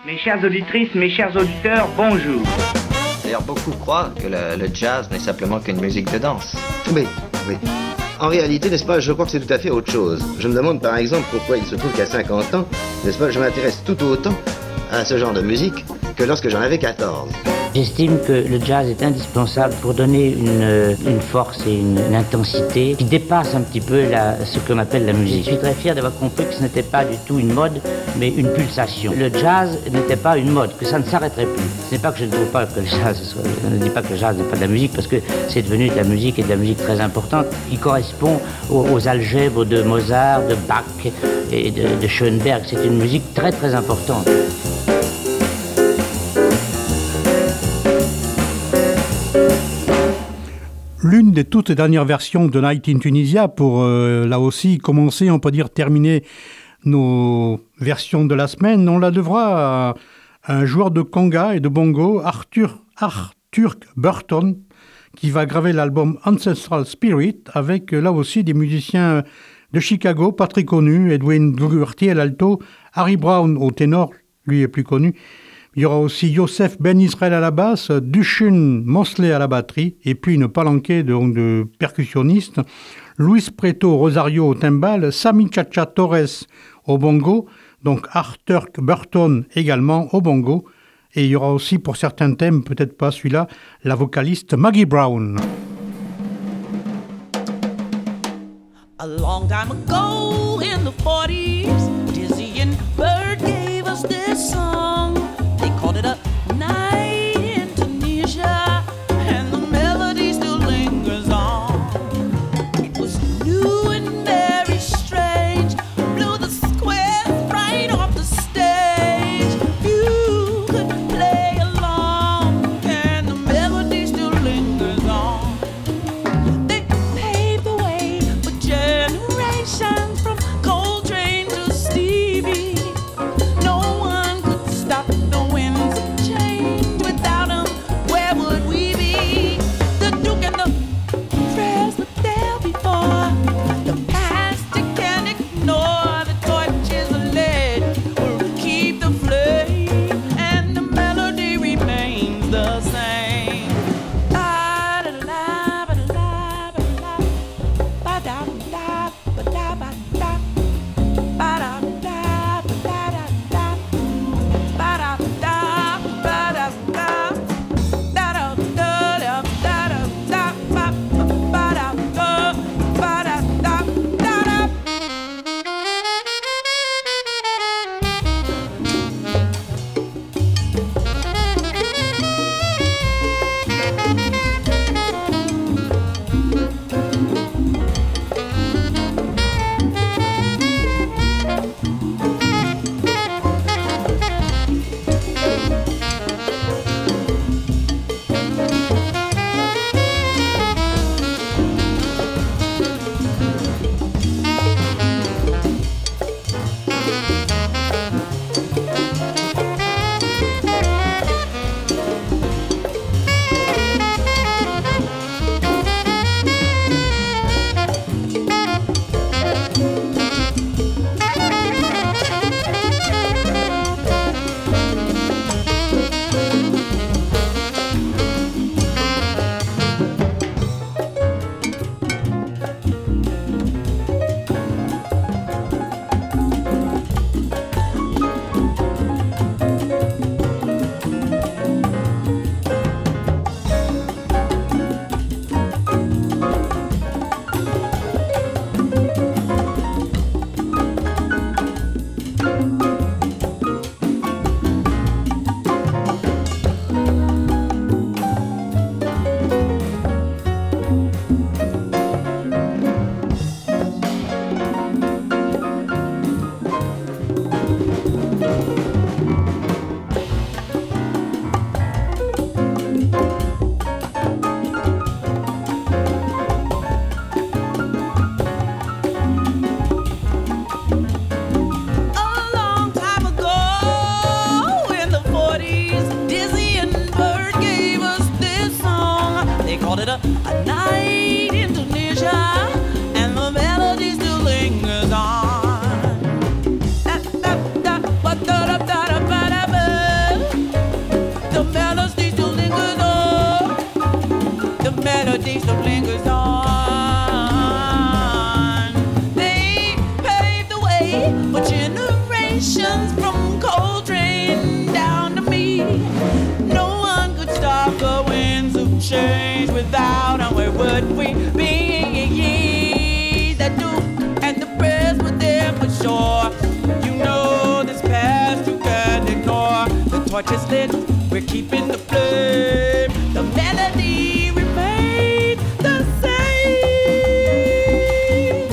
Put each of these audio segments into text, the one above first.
Mes chères auditrices, mes chers auditeurs, bonjour. D'ailleurs, beaucoup croient que le jazz n'est simplement qu'une musique de danse. Oui. En réalité, n'est-ce pas, je crois que c'est tout à fait autre chose. Je me demande par exemple pourquoi il se trouve qu'à 50 ans, n'est-ce pas, je m'intéresse tout autant à ce genre de musique que lorsque j'en avais 14. J'estime que le jazz est indispensable pour donner une force et une intensité qui dépasse un petit peu ce qu'on appelle la musique. Je suis très fier d'avoir compris que ce n'était pas du tout une mode, mais une pulsation. Le jazz n'était pas une mode, que ça ne s'arrêterait plus. Ce n'est pas que je ne trouve pas que le jazz, je ne dis pas que le jazz n'est pas de la musique, parce que c'est devenu de la musique et de la musique très importante, qui correspond aux algèbres de Mozart, de Bach et de Schoenberg. C'est une musique très très importante. L'une des toutes dernières versions de Night in Tunisia pour, là aussi, commencer, on peut dire, terminer nos versions de la semaine. On la devra à un joueur de conga et de bongo, Arthur Burton, qui va graver l'album Ancestral Spirit avec, là aussi, des musiciens de Chicago, pas très connus, Edwin Dougherty à l'alto, Harry Brown au ténor, lui est plus connu. Il y aura aussi Yosef Ben Israel à la basse, Dushun Mosley à la batterie, et puis une palanquée de percussionnistes, Luis Preto Rosario au timbal, Sami Chacha Torres au bongo, donc Arthur Burton également au bongo, et il y aura aussi pour certains thèmes, peut-être pas celui-là, la vocaliste Maggie Brown. A long time ago in the 40s, Dizzy and Bird gave us this song. They called it a night in Tunisia, and the melody still lingers on. It was new and very strange, blew the squares right off the stage. You could play along, and the melody still lingers on. They paved the way for generations, from Coltrane to Stevie. No one could torch is lit, we're keeping the flame. The melody remains the same.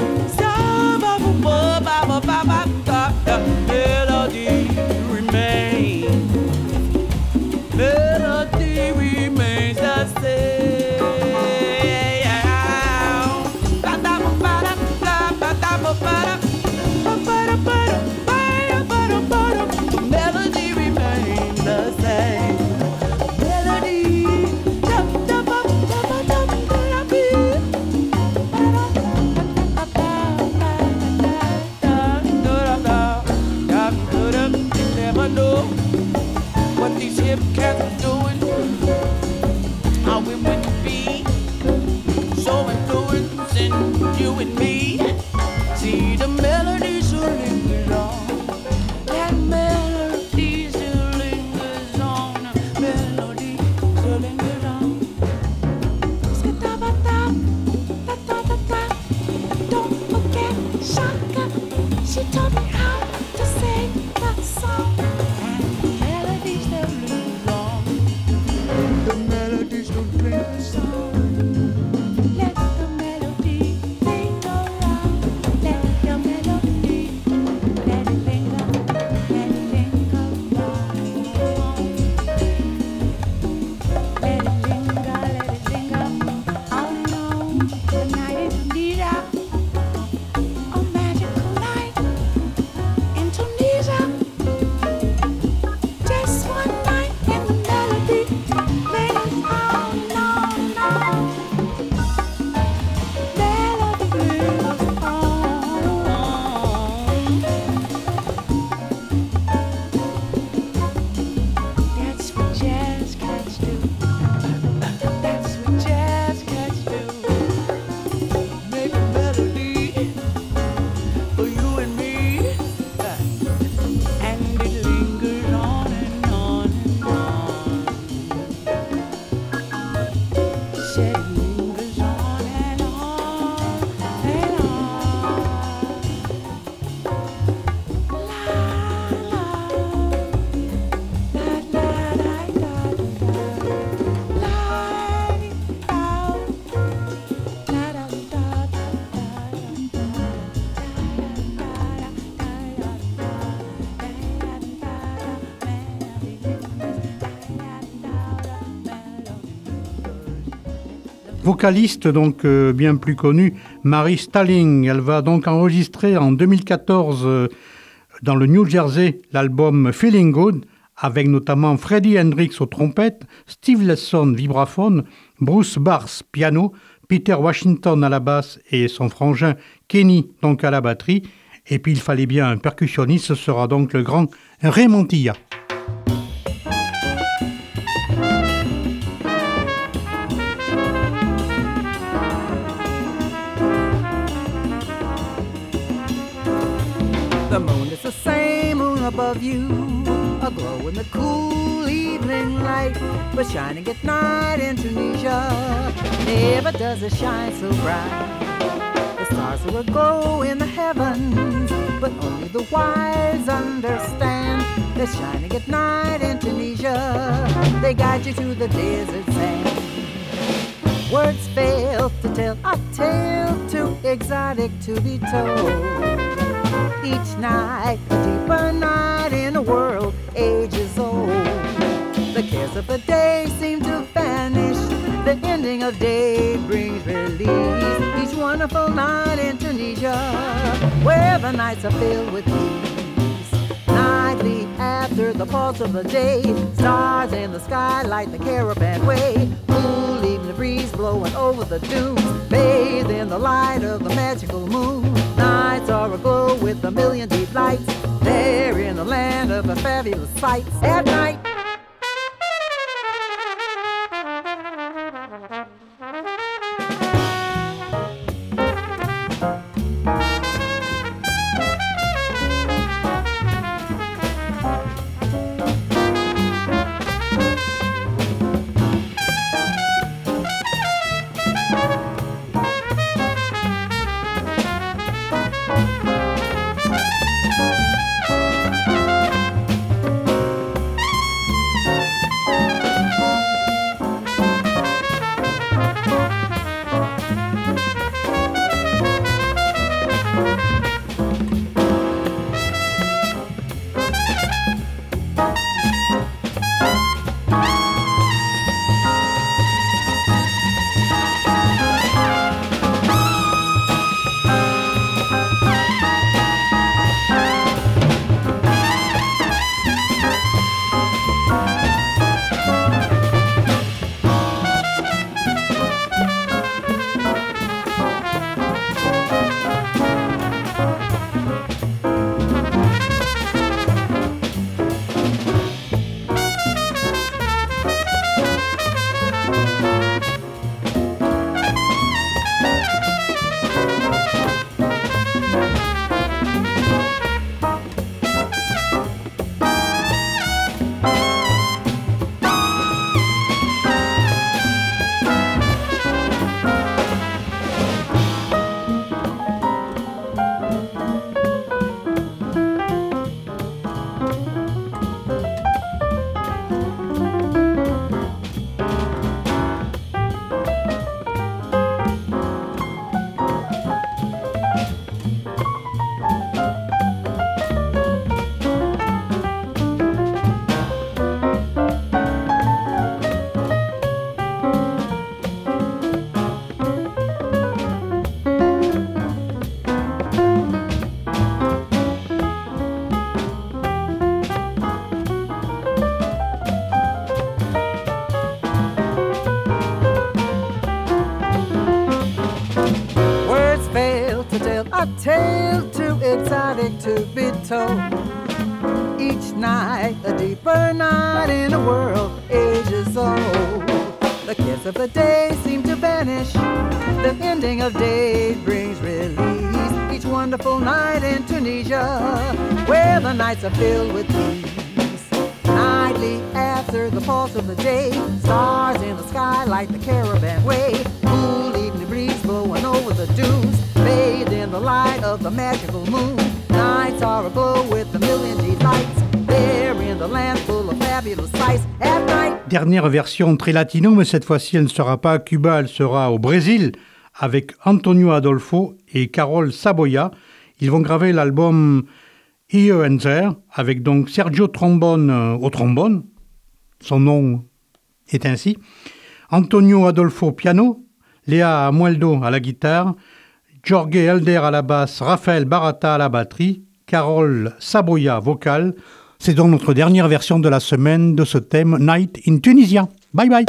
The melody remains. Melody remains the same. Melody remains the same. Melody. Never know what these hip cats are doing. How we would be so influencing you and me. See the melody still lingers on. That melody still lingers on. Melody still lingers on. Don't forget Shaka. She taught me how to sing that song. And the melody still lingers on. The melody still lingers on. Let the melody linger on. Let the melody, let it linger, let it linger on. Let it linger all alone. The night in Tunisia, a magical night in Tunisia. Just one night and the melody lingers on. Melody lingers on. That's what jazz cats do. That's what jazz cats do. Make a melody for you and me, and it lingers on and on and on. Said it lingers on and on and on. Vocaliste donc bien plus connue, Mary Stalling. Elle va donc enregistrer en 2014 dans le New Jersey l'album Feeling Good, avec notamment Freddie Hendrix aux trompettes, Steve Lesson vibraphone, Bruce Barnes piano, Peter Washington à la basse et son frangin Kenny donc à la batterie. Et puis il fallait bien un percussionniste, ce sera donc le grand Ray Montilla. The moon is the same moon above you, aglow in the cool evening light, but shining at night in Tunisia. Never does it shine so bright. The stars will aglow in the heavens, but only the wise understand. They're shining at night in Tunisia. They guide you to the desert sand. Words fail to tell a tale too exotic to be told. Each night, a deeper night in a world ages old. The cares of the day seem to vanish. The ending of day brings release. Each wonderful night in Tunisia, where the nights are filled with peace. Nightly after the pulse of the day, stars in the sky light the caravan way. Cool evening breeze blowing over the dunes, bathed in the light of the magical moon. Nights are aglow with a million deep lights. There in the land of the fabulous sights. At night, to be told. Each night, a deeper night in a world ages old. The kiss of the day seemed to vanish. The ending of day brings release. Each wonderful night in Tunisia, where the nights are filled with peace. Nightly after the pulse of the day, stars in the sky light the caravan way. Cool evening breeze blowing over the dunes, bathed in the light of the magical moon. Nights are aglow with a million delights. There in the land full of fabulous sights at night. Dernière version très latino, mais cette fois-ci elle ne sera pas à Cuba, elle sera au Brésil avec Antonio Adolfo et Carol Saboya. Ils vont graver l'album Here and There avec donc Sergio Trombone au trombone, son nom est ainsi, Antonio Adolfo au piano, Léa Amueldo à la guitare, Jorge Helder à la basse, Rafael Barata à la batterie, Carol Saboya vocale. C'est donc notre dernière version de la semaine de ce thème Night in Tunisia. Bye bye.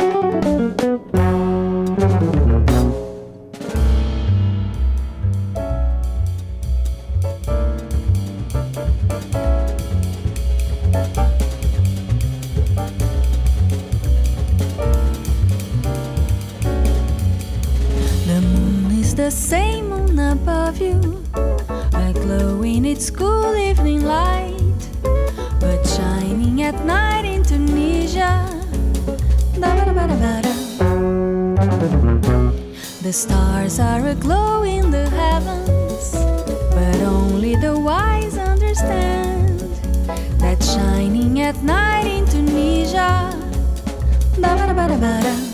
The moon is the same moon above you, a glow in its cool evening light, but shining at night in Tunisia. Da-ba-da-ba-da-ba-da. The stars are aglow in the heavens, but only the wise understand that shining at night in Tunisia. Da-ba-da-ba-da-ba-da.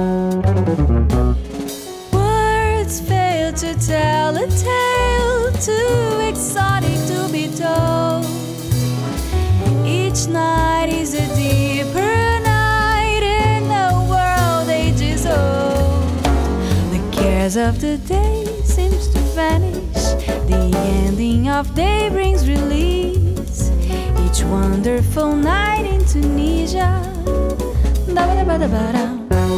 Words fail to tell a tale too exotic to be told. Each night is a deeper night in a world ages old. The cares of the day seems to vanish. The ending of day brings release. Each wonderful night in Tunisia. Da-ba-da-ba-da-ba-da.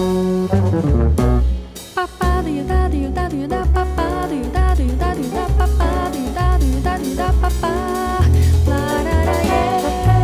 Pa-pa, do-you-da, do-you-da, do-you-da, pa-pa, do-you-da, do-you-da, do-you-da, pa-pa, do-you-da, do-you-da, do-you-da, pa-pa. La-da-da-yeah.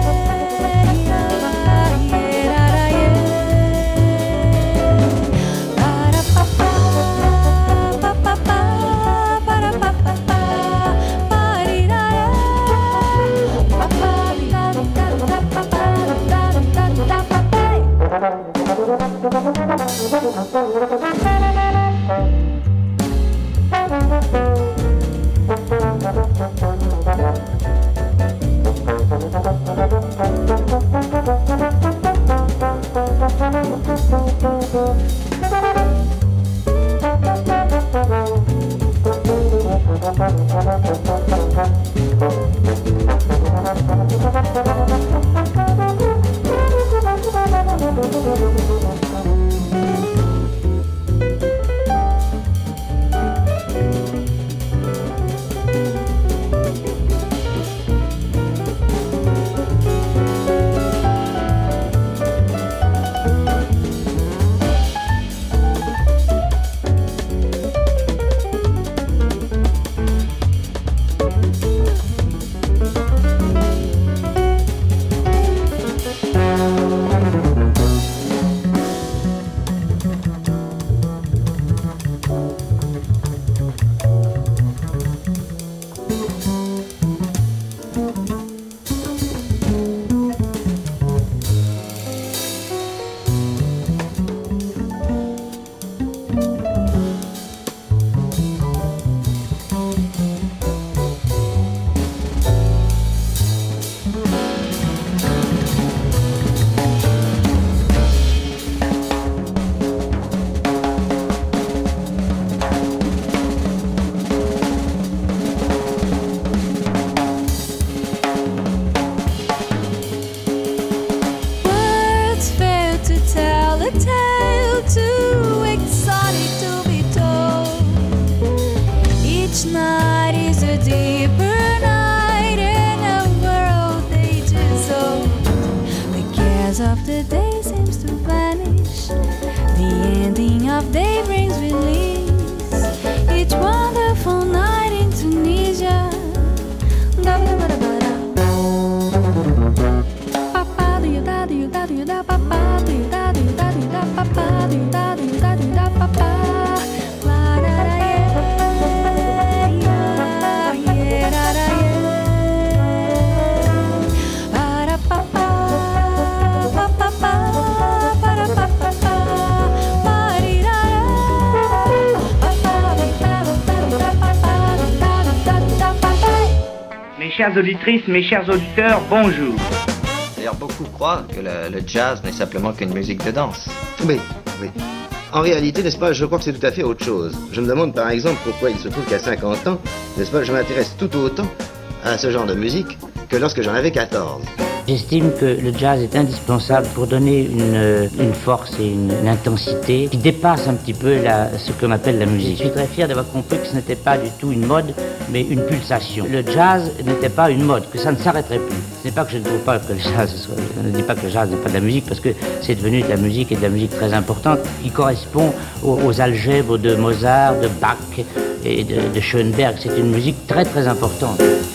Of the day seems to vanish. The ending of day brings release. Each wonderful night in Tunisia. chères auditrices, mes chers auditeurs, bonjour. D'ailleurs, beaucoup croient que le jazz n'est simplement qu'une musique de danse. Oui, oui. En réalité, n'est-ce pas, je crois que c'est tout à fait autre chose. Je me demande par exemple pourquoi il se trouve qu'à 50 ans, n'est-ce pas, je m'intéresse tout autant à ce genre de musique que lorsque j'en avais 14. J'estime que le jazz est indispensable pour donner une force et une intensité qui dépasse un petit peu ce qu'on appelle la musique. Je suis très fier d'avoir compris que ce n'était pas du tout une mode, mais une pulsation. Le jazz n'était pas une mode, que ça ne s'arrêterait plus. Ce n'est pas que je ne trouve pas que le jazz je ne dis pas que le jazz n'est pas de la musique, parce que c'est devenu de la musique et de la musique très importante qui correspond aux algèbres de Mozart, de Bach et de Schoenberg. C'est une musique très très importante.